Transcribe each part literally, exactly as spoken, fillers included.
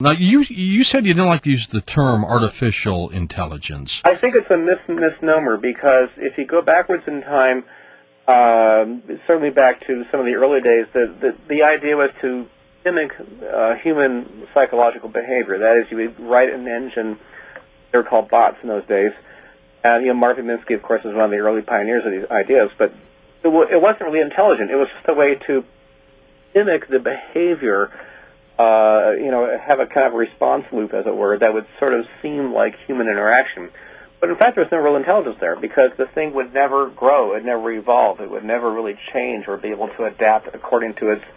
Now, you you said you didn't like to use the term artificial intelligence. I think it's a mis- misnomer because if you go backwards in time, um, certainly back to some of the early days, the, the, the idea was to mimic uh, human psychological behavior. That is, you would write an engine, they were called bots in those days, and you know, Marvin Minsky, of course, was one of the early pioneers of these ideas, but it, w- it wasn't really intelligent. It was just a way to mimic the behavior, uh, you know, have a kind of a response loop, as it were, that would sort of seem like human interaction. But in fact, there was no real intelligence there because the thing would never grow, it would never evolve, it would never really change or be able to adapt according to its.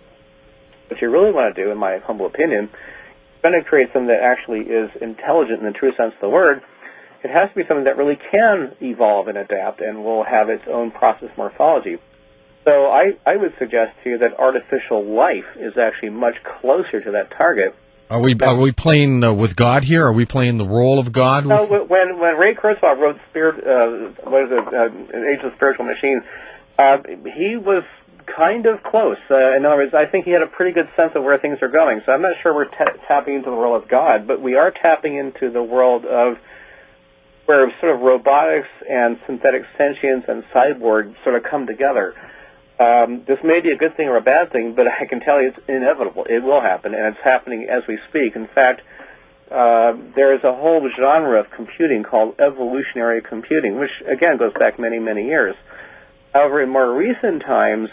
What you really want to do, in my humble opinion, is going to create something that actually is intelligent in the true sense of the word. It has to be something that really can evolve and adapt and will have its own process morphology. So I, I would suggest to you that artificial life is actually much closer to that target. Are we are we playing uh, with God here? Are we playing the role of God? With... No, when when Ray Kurzweil wrote Spirit, uh, what is it, uh, Age of the Spiritual Machine, uh, he was kind of close. Uh, in other words, I think he had a pretty good sense of where things are going. So I'm not sure we're ta- tapping into the world of God, but we are tapping into the world of where sort of robotics and synthetic sentience and cyborg sort of come together. Um, this may be a good thing or a bad thing, but I can tell you it's inevitable. It will happen, and it's happening as we speak. In fact, uh, there is a whole genre of computing called evolutionary computing, which, again, goes back many, many years. However, in more recent times,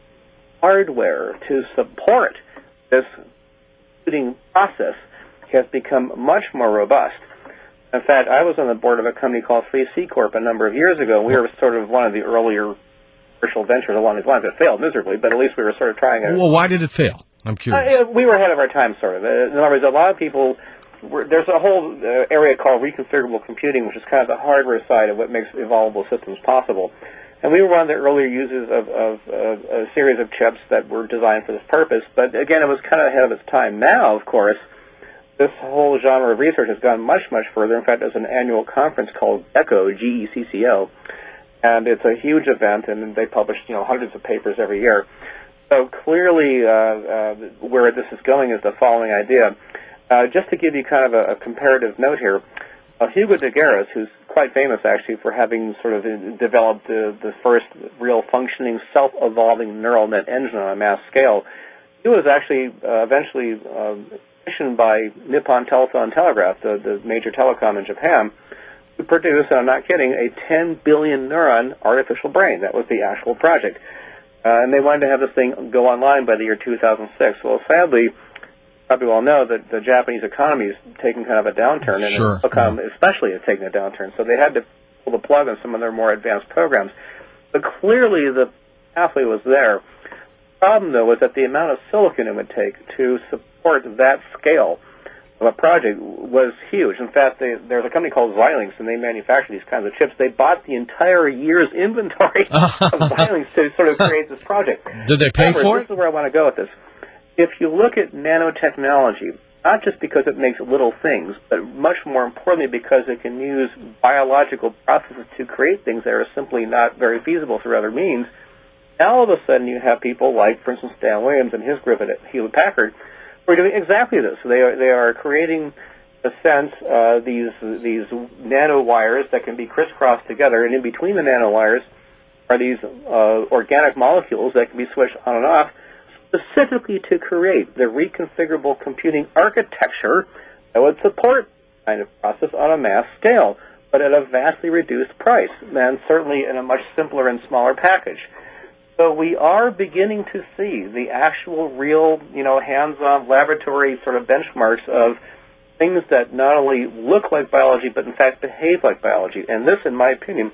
hardware to support this computing process has become much more robust. In fact, I was on the board of a company called three C Corp a number of years ago. We were sort of one of the earlier commercial ventures along these lines. It failed miserably, but at least we were sort of trying it. Well, why did it fail? I'm curious. Uh, we were ahead of our time, sort of. In other words, a lot of people, were, there's a whole uh, area called reconfigurable computing, which is kind of the hardware side of what makes evolvable systems possible. And we were one of the earlier users of, of uh, a series of chips that were designed for this purpose. But again, it was kind of ahead of its time. Now, of course, this whole genre of research has gone much, much further. In fact, there's an annual conference called GECCO, G E C C O, and it's a huge event, and they publish, you know, hundreds of papers every year. So clearly, uh, uh, where this is going is the following idea. Uh, just to give you kind of a, a comparative note here, uh, Hugo de Garis, who's quite famous actually for having sort of developed the, the first real functioning self-evolving neural net engine on a mass scale, he was actually uh, eventually uh, commissioned by Nippon Telephone Telegraph, the, the major telecom in Japan, to produce, and I'm not kidding, a ten billion neuron artificial brain. That was the actual project. Uh, and they wanted to have this thing go online by the year two thousand six. Well, sadly, you probably all know that the Japanese economy is taking kind of a downturn, and sure. telecom especially is taking a downturn. So they had to pull the plug on some of their more advanced programs. But clearly the pathway was there. The problem, though, was that the amount of silicon it would take to support that scale of a project was huge. In fact, they, there's a company called Xilinx, and they manufacture these kinds of chips. They bought the entire year's inventory of Xilinx to sort of create this project. Did they pay However, for this it? This is where I want to go with this. If you look at nanotechnology, not just because it makes little things, but much more importantly because it can use biological processes to create things that are simply not very feasible through other means, now all of a sudden you have people like, for instance, Dan Williams and his group at Hewlett-Packard, who are doing exactly this. So they are, they are creating, in a sense, uh, these, these nanowires that can be crisscrossed together, and in between the nanowires are these uh, organic molecules that can be switched on and off, specifically to create the reconfigurable computing architecture that would support this kind of process on a mass scale, but at a vastly reduced price, and certainly in a much simpler and smaller package. So we are beginning to see the actual, real, you know, hands-on laboratory sort of benchmarks of things that not only look like biology, but in fact behave like biology. And this, in my opinion,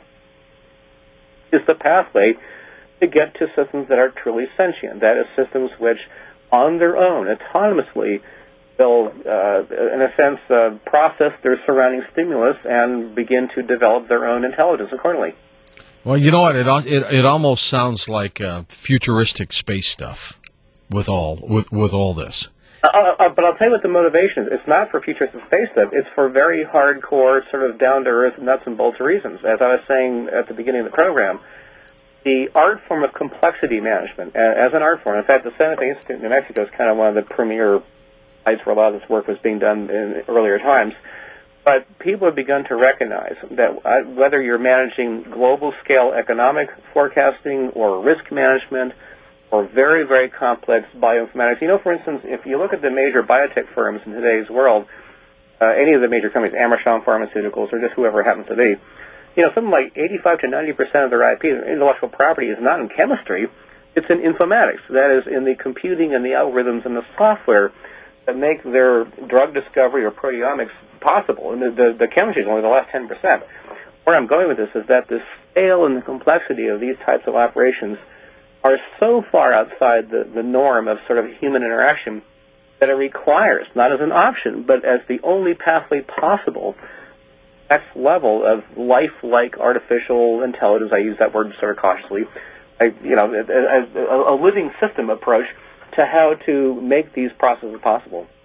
is the pathway to get to systems that are truly sentient. That is, systems which, on their own, autonomously, will, uh, in a sense, uh, process their surrounding stimulus and begin to develop their own intelligence accordingly. Well, you know what? It it, it almost sounds like uh, futuristic space stuff with all with with all this. Uh, uh, but I'll tell you what the motivation is. It's not for futuristic space stuff. It's for very hardcore, sort of down-to-earth, nuts and bolts reasons. As I was saying at the beginning of the program, the art form of complexity management, as an art form. In fact, the Santa Fe Institute in New Mexico is kind of one of the premier sites where a lot of this work was being done in earlier times. But people have begun to recognize that uh, whether you're managing global-scale economic forecasting or risk management or very, very complex bioinformatics. You know, for instance, if you look at the major biotech firms in today's world, uh, any of the major companies, Amersham Pharmaceuticals or just whoever it happens to be, you know, something like eighty-five to ninety percent of their I P, their intellectual property, is not in chemistry. It's in informatics. That is, in the computing and the algorithms and the software that make their drug discovery or proteomics possible. And the, the, the chemistry is only the last ten percent. Where I'm going with this is that the scale and the complexity of these types of operations are so far outside the, the norm of sort of human interaction that it requires, not as an option, but as the only pathway possible, next level of life-like artificial intelligence. I use that word sort of cautiously. I, you know, as a, a living system approach to how to make these processes possible.